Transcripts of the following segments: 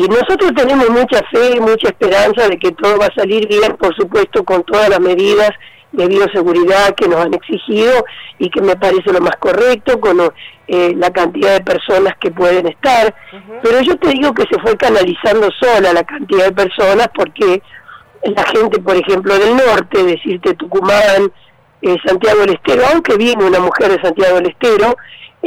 nosotros tenemos mucha fe, mucha esperanza de que todo va a salir bien, por supuesto, con todas las medidas de bioseguridad que nos han exigido y que me parece lo más correcto, con la cantidad de personas que pueden estar. Pero yo te digo que se fue canalizando sola la cantidad de personas, porque la gente, por ejemplo, del norte, decirte Tucumán, Santiago del Estero, aunque viene una mujer de Santiago del Estero,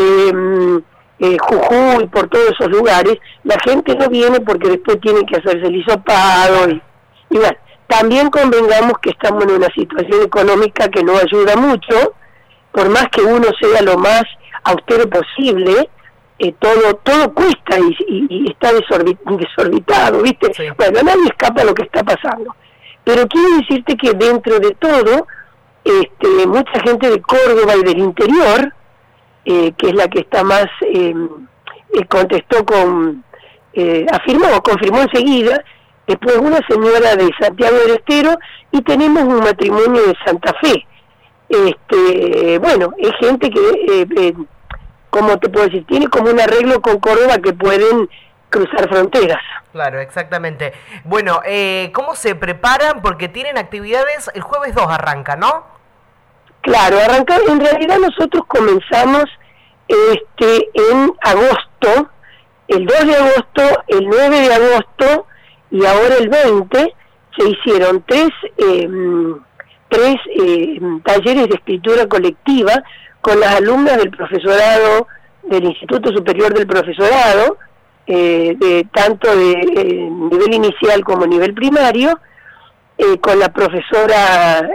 Jujuy, por todos esos lugares, la gente no viene porque después tienen que hacerse el hisopado y bueno, también convengamos que estamos en una situación económica que no ayuda mucho, por más que uno sea lo más austero posible, todo cuesta y está desorbitado, ¿viste? Sí. Bueno, nadie escapa a lo que está pasando, pero quiero decirte que dentro de todo, mucha gente de Córdoba y del interior, que es la que está más, contestó confirmó enseguida, después una señora de Santiago del Estero, y tenemos un matrimonio de Santa Fe. Bueno, es gente que, ¿cómo te puedo decir? Tiene como un arreglo con Córdoba que pueden cruzar fronteras. Claro, exactamente. Bueno, ¿cómo se preparan? Porque tienen actividades, el jueves 2 arranca, ¿no? Claro, en realidad nosotros comenzamos en agosto, el 2 de agosto, el 9 de agosto y ahora el 20, se hicieron tres talleres de escritura colectiva con las alumnas del profesorado, del Instituto Superior del Profesorado, tanto de nivel inicial como nivel primario, con la profesora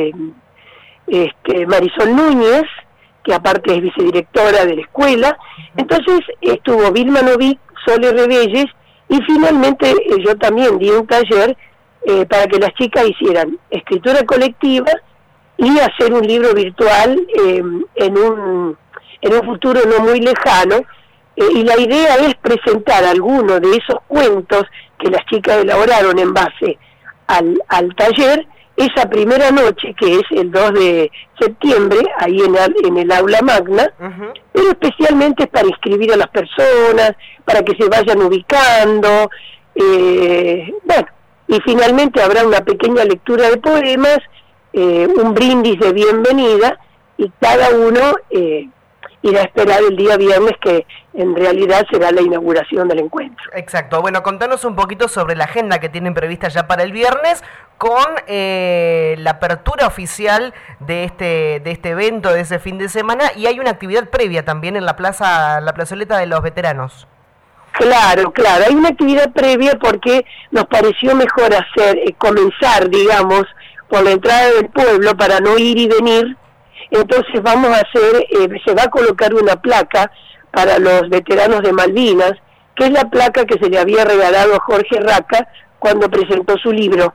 Marisol Núñez, que aparte es vicedirectora de la escuela. Entonces estuvo Vilma Novic, Sole Rebelles, y finalmente yo también di un taller para que las chicas hicieran escritura colectiva y hacer un libro virtual en un futuro no muy lejano, y la idea es presentar algunos de esos cuentos que las chicas elaboraron en base al taller, esa primera noche, que es el 2 de septiembre, ahí en el aula magna, pero especialmente es para inscribir a las personas, para que se vayan ubicando, bueno, y finalmente habrá una pequeña lectura de poemas, un brindis de bienvenida, y cada uno irá a esperar el día viernes, que en realidad será la inauguración del encuentro. Exacto. Bueno, contanos un poquito sobre la agenda que tienen prevista ya para el viernes, con la apertura oficial de este evento, de ese fin de semana, y hay una actividad previa también en la plazoleta de los veteranos. Claro, hay una actividad previa porque nos pareció mejor comenzar, digamos, por la entrada del pueblo para no ir y venir. Entonces vamos a hacer, se va a colocar una placa para los veteranos de Malvinas, que es la placa que se le había regalado a Jorge Raca cuando presentó su libro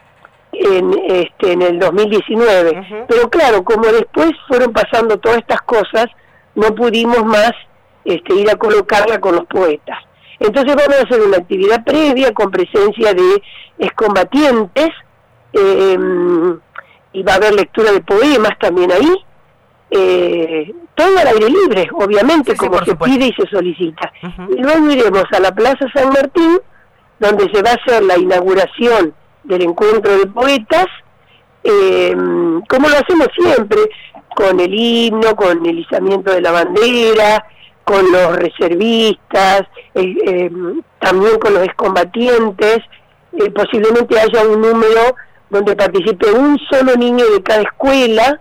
en el 2019. Pero claro, como después fueron pasando todas estas cosas, no pudimos más ir a colocarla con los poetas. Entonces vamos a hacer una actividad previa con presencia de excombatientes, y va a haber lectura de poemas también ahí, todo al aire libre, obviamente, sí, como se pide y se solicita. Y luego iremos a la Plaza San Martín, donde se va a hacer la inauguración del encuentro de poetas, como lo hacemos siempre, con el himno, con el izamiento de la bandera, con los reservistas, también con los excombatientes. Posiblemente haya un número donde participe un solo niño de cada escuela,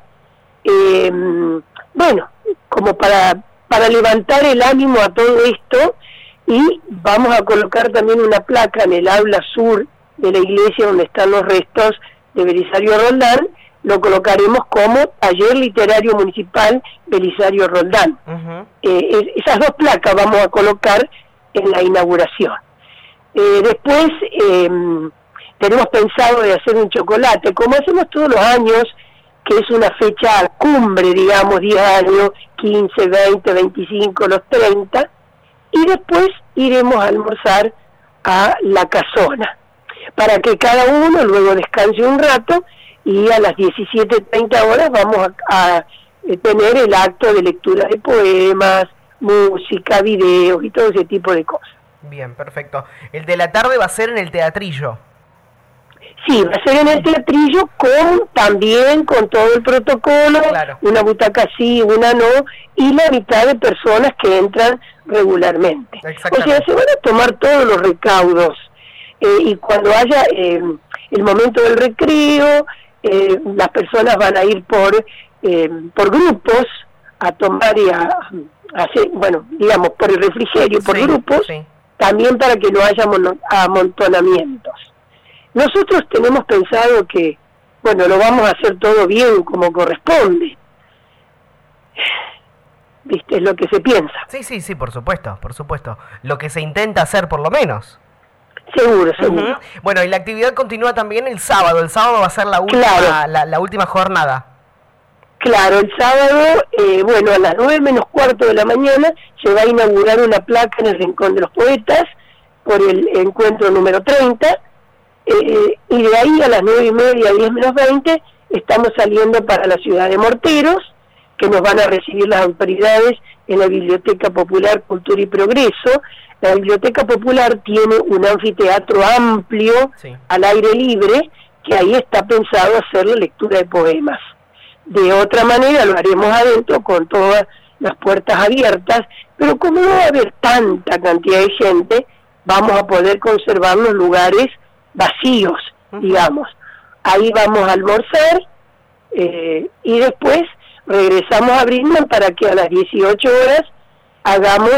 bueno, como para levantar el ánimo a todo esto. Y vamos a colocar también una placa en el aula sur de la iglesia donde están los restos de Belisario Roldán. Lo colocaremos como Taller Literario Municipal Belisario Roldán. Esas dos placas vamos a colocar en la inauguración. Después tenemos pensado de hacer un chocolate, como hacemos todos los años, que es una fecha cumbre, digamos, 10 años, 15, 20, 25, los 30, y después iremos a almorzar a la casona, para que cada uno luego descanse un rato, y a las 17:30 horas vamos a tener el acto de lectura de poemas, música, videos y todo ese tipo de cosas. Bien, perfecto. El de la tarde va a ser en el Teatrillo. Sí, va a ser en el Teatrillo también con todo el protocolo, claro. Una butaca sí, una no, y la mitad de personas que entran regularmente. O sea, se van a tomar todos los recaudos, y cuando haya el momento del recreo, las personas van a ir por grupos a tomar y a hacer, bueno, digamos, por el refrigerio, por grupos, también para que no haya amontonamientos. Nosotros tenemos pensado que, bueno, lo vamos a hacer todo bien como corresponde. ¿Viste? Es lo que se piensa. Sí, por supuesto. Lo que se intenta hacer por lo menos. Seguro. Bueno, y la actividad continúa también el sábado. El sábado va a ser la última, la última jornada. Claro, el sábado, a las 9:15 de la mañana se va a inaugurar una placa en el Rincón de los Poetas por el encuentro número 30. Y de ahí a las 9:30, 10:20, estamos saliendo para la ciudad de Morteros, que nos van a recibir las autoridades en la Biblioteca Popular Cultura y Progreso. La Biblioteca Popular tiene un anfiteatro amplio, al aire libre, que ahí está pensado hacer la lectura de poemas. De otra manera lo haremos adentro con todas las puertas abiertas, pero como no va a haber tanta cantidad de gente, vamos a poder conservar los lugares vacíos, digamos. Ahí vamos a almorzar, y después regresamos a Brisbane para que a las 18 horas hagamos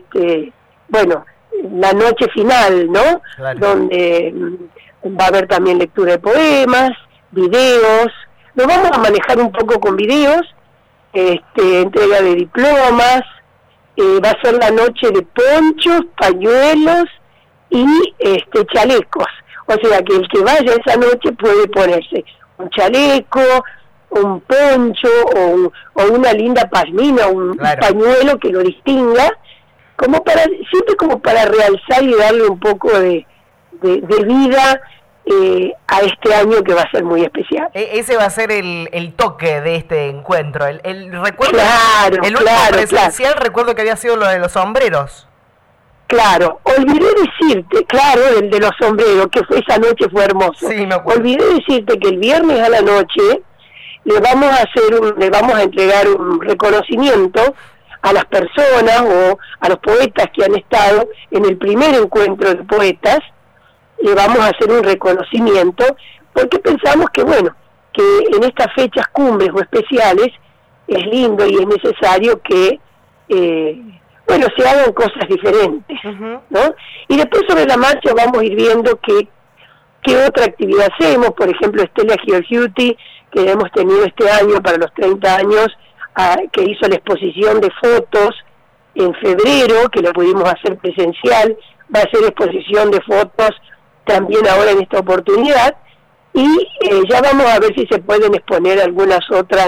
la noche final, ¿no? Claro. Donde va a haber también lectura de poemas, videos. Nos vamos a manejar un poco con videos, entrega de diplomas, va a ser la noche de ponchos, pañuelos y chalecos. O sea que el que vaya esa noche puede ponerse un chaleco, un poncho o una linda pashmina, un pañuelo que lo distinga, siempre como para realzar y darle un poco de vida a este año que va a ser muy especial. Ese va a ser el toque de este encuentro. El recuerdo, el último presencial, recuerdo que había sido lo de los sombreros. Claro, olvidé decirte, el de los sombreros, que esa noche fue hermoso. Sí, me acuerdo. Olvidé decirte que el viernes a la noche le vamos a entregar un reconocimiento a las personas o a los poetas que han estado en el primer encuentro de poetas. Le vamos a hacer un reconocimiento porque pensamos que que en estas fechas cumbres o especiales es lindo y es necesario que se hagan cosas diferentes, ¿no? Y después sobre la marcha vamos a ir viendo qué otra actividad hacemos. Por ejemplo, Stella Giorgiuti, que hemos tenido este año para los 30 años, que hizo la exposición de fotos en febrero, que lo pudimos hacer presencial, va a hacer exposición de fotos también ahora en esta oportunidad, y ya vamos a ver si se pueden exponer algunas otras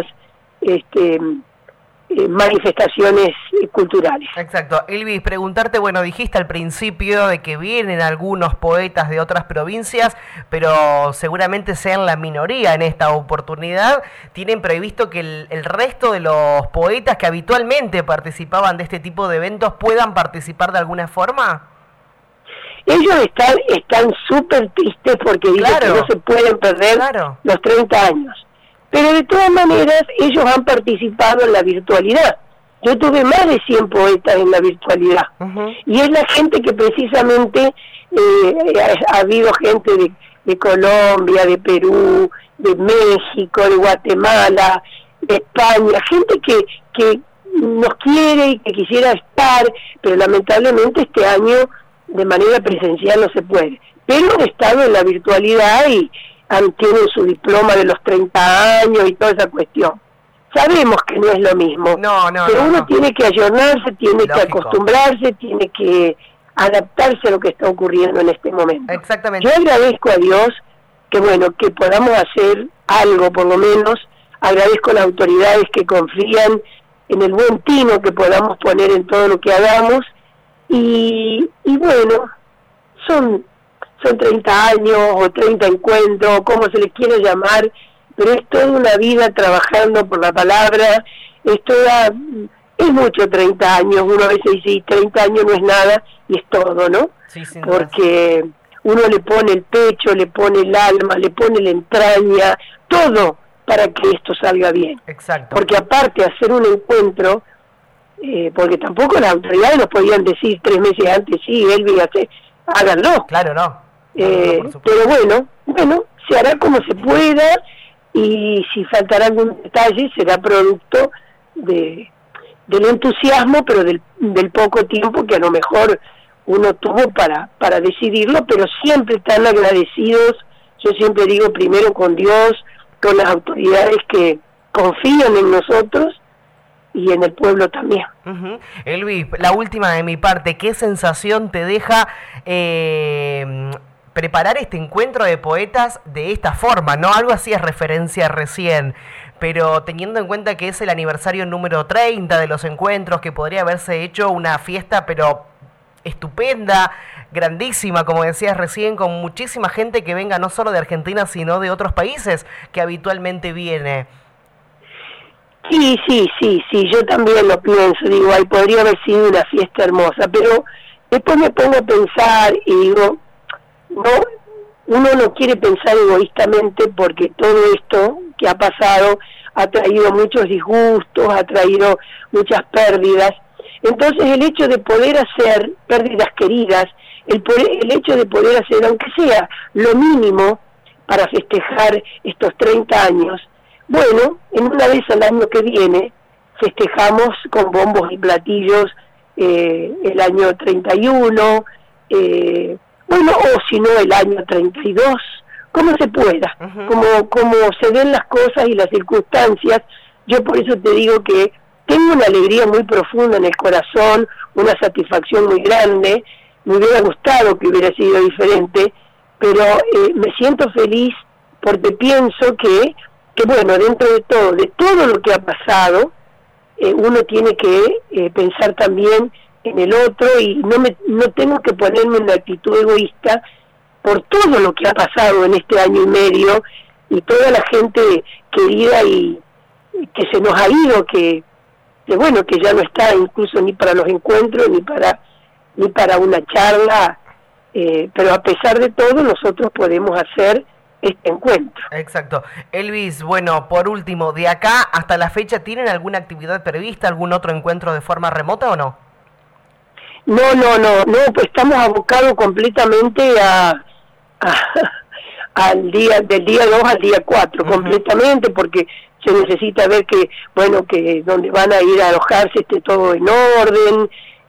manifestaciones culturales. Exacto. Elvis, preguntarte, dijiste al principio de que vienen algunos poetas de otras provincias, pero seguramente sean la minoría en esta oportunidad. ¿Tienen previsto que el resto de los poetas que habitualmente participaban de este tipo de eventos puedan participar de alguna forma? Ellos están súper tristes porque dicen que no se pueden perder los 30 años. Pero de todas maneras, ellos han participado en la virtualidad. Yo tuve más de 100 poetas en la virtualidad. Y es la gente que precisamente, ha habido gente de Colombia, de Perú, de México, de Guatemala, de España, gente que nos quiere y que quisiera estar, pero lamentablemente este año de manera presencial no se puede. Pero han estado en la virtualidad y tienen su diploma de los 30 años y toda esa cuestión. Sabemos que no es lo mismo, pero uno tiene que ayornarse, tiene que acostumbrarse, tiene que adaptarse a lo que está ocurriendo en este momento. Exactamente. Yo agradezco a Dios que podamos hacer algo, por lo menos. Agradezco a las autoridades que confían en el buen tino que podamos poner en todo lo que hagamos, y son 30 años o 30 encuentros, como se les quiere llamar, pero es toda una vida trabajando por la palabra, es toda es mucho 30 años, uno a veces dice, y 30 años no es nada, y es todo, ¿no? Sí, porque uno le pone el pecho, le pone el alma, le pone la entraña, todo para que esto salga bien. Exacto. Porque aparte de hacer un encuentro, porque tampoco las autoridades nos podían decir 3 meses antes, sí, Elvi, háganlo. Claro, no. Pero bueno, se hará como se pueda, y si faltará algún detalle será producto del entusiasmo, pero del poco tiempo que a lo mejor uno tuvo para decidirlo, pero siempre están agradecidos, yo siempre digo, primero con Dios, con las autoridades que confían en nosotros y en el pueblo también. Elvi, la última de mi parte, ¿qué sensación te deja preparar este encuentro de poetas de esta forma? No, algo así es referencia recién, pero teniendo en cuenta que es el aniversario número 30 de los encuentros, que podría haberse hecho una fiesta, pero estupenda, grandísima, como decías recién, con muchísima gente que venga no solo de Argentina, sino de otros países que habitualmente viene. Sí, yo también lo pienso, digo, ahí podría haber sido una fiesta hermosa, pero después me pongo a pensar y digo, no, uno no quiere pensar egoístamente, porque todo esto que ha pasado ha traído muchos disgustos, ha traído muchas pérdidas. Entonces el hecho de poder hacer pérdidas queridas, el hecho de poder hacer, aunque sea lo mínimo, para festejar estos 30 años, bueno, en una vez al año que viene, festejamos con bombos y platillos el año 31, bueno, o si no el año 32, como se pueda, como se den las cosas y las circunstancias. Yo por eso te digo que tengo una alegría muy profunda en el corazón, una satisfacción muy grande. Me hubiera gustado que hubiera sido diferente, pero me siento feliz porque pienso que bueno, dentro de todo lo que ha pasado, uno tiene que pensar también en el otro, y no tengo que ponerme en una actitud egoísta por todo lo que ha pasado en este año y medio, y toda la gente querida y que se nos ha ido, que bueno, que ya no está incluso ni para los encuentros ni para una charla, pero a pesar de todo nosotros podemos hacer este encuentro. Exacto. Elvis, bueno, por último, de acá hasta la fecha, ¿tienen alguna actividad prevista, algún otro encuentro de forma remota o no? No, pues estamos abocados completamente del día 2 al día 4, completamente, porque se necesita ver que, bueno, que donde van a ir a alojarse esté todo en orden,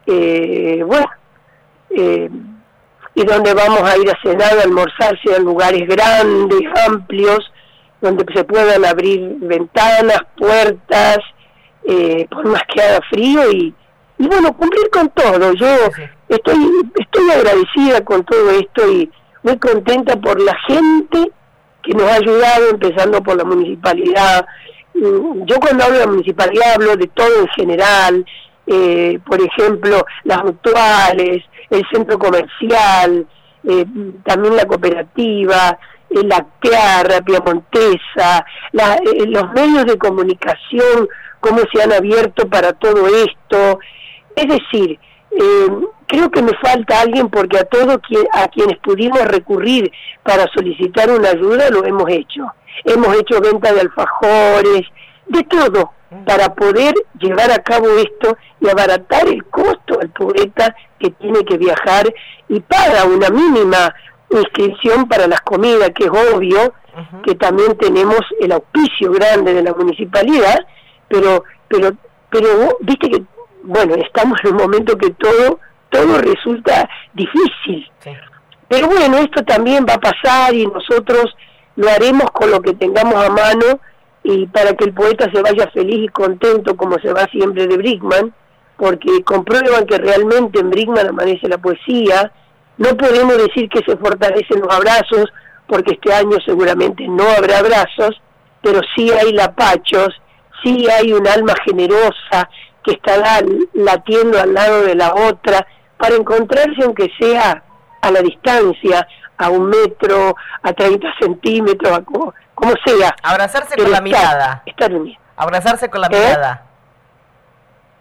y donde vamos a ir a cenar, a almorzar, sean lugares grandes, amplios, donde se puedan abrir ventanas, puertas, por más que haga frío, y bueno, cumplir con todo. Yo estoy agradecida con todo esto y muy contenta por la gente que nos ha ayudado, empezando por la municipalidad. Yo cuando hablo de la municipalidad hablo de todo en general, por ejemplo, las mutuales, el centro comercial, también la cooperativa, la Tearra, Piamontesa, los medios de comunicación, cómo se han abierto para todo esto. Es decir, creo que me falta alguien, porque a quienes pudimos recurrir para solicitar una ayuda lo hemos hecho. Hemos hecho venta de alfajores, de todo, para poder llevar a cabo esto y abaratar el costo al poeta que tiene que viajar y paga una mínima inscripción para las comidas, que es obvio que también tenemos el auspicio grande de la municipalidad, pero viste que, bueno, estamos en un momento que todo resulta difícil. Sí. Pero bueno, esto también va a pasar y nosotros lo haremos con lo que tengamos a mano, y para que el poeta se vaya feliz y contento, como se va siempre de Brickman, porque comprueban que realmente en Brickman amanece la poesía. No podemos decir que se fortalecen los abrazos, porque este año seguramente no habrá abrazos, pero sí hay lapachos, sí hay un alma generosa que estará latiendo al lado de la otra, para encontrarse, aunque sea a la distancia, a 1 metro, a 30 centímetros, como sea. Abrazarse con la mirada. Estar unidos. Abrazarse con la mirada.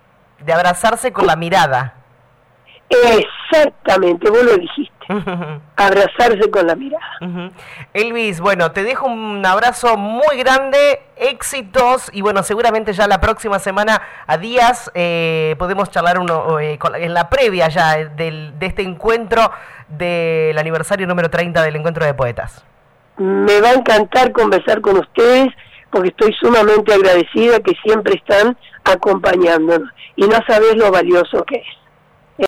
de abrazarse con la mirada. Exactamente, vos lo dijiste. Abrazarse con la mirada. Elvis, bueno, te dejo un abrazo muy grande, éxitos, y bueno, seguramente ya la próxima semana, a días, podemos charlar en la previa ya de este encuentro del aniversario número 30 del Encuentro de Poetas. Me va a encantar conversar con ustedes, porque estoy sumamente agradecida que siempre están acompañándonos, y no sabés lo valioso que es.